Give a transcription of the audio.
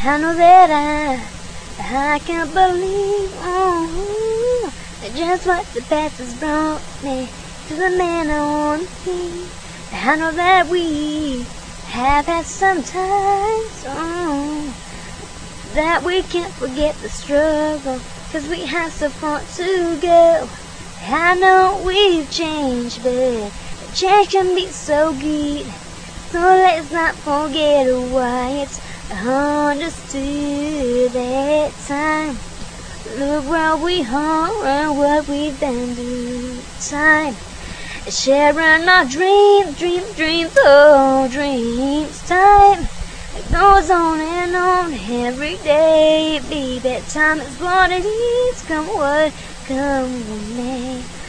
I know that I can't believe just what the past has brought me to the man I want to be. I know that we have had some times that we can't forget the struggle, 'cause we have so far to go. I know we've changed, but change can be so good, so let's not forget why it's understood that time. Look where we are and what we've been through. Time sharing our dreams, dreams. Time it goes on and on every day, baby. Time is what it is. Come what may.